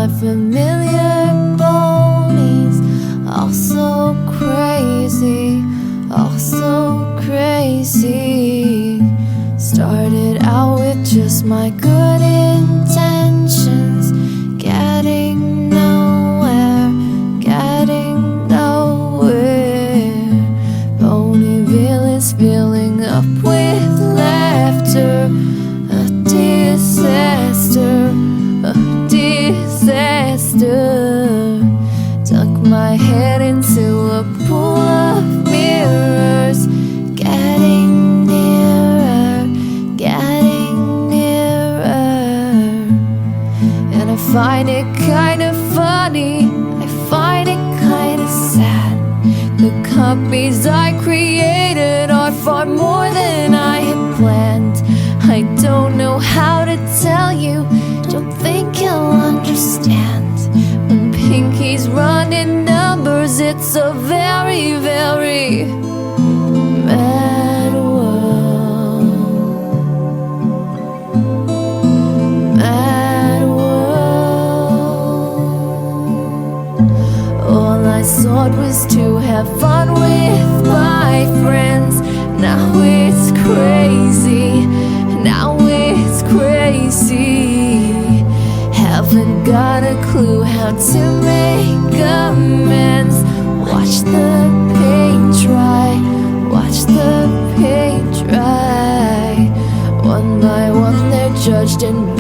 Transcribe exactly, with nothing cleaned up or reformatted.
my familiar ponies, all so crazy, all so crazy. Started out with just my good intentions, getting nowhere, getting nowhere. Ponyville is filling up with laughter, a disaster, a disaster. Dunk my head into a pool of mirrors, getting nearer, getting nearer. And I find it kinda funny, I find it kinda sad. The copies I created are far more than I had planned. I don't know how to tell you, don't think you'll understand. When Pinky's running numbers, it's a very, very mad world. Mad world. All I sought was to have fun with my friends. Now it's crazy, now it's crazy. Haven't got a clue how to make amends. Watch the paint dry, watch the paint dry. One by one they're judged and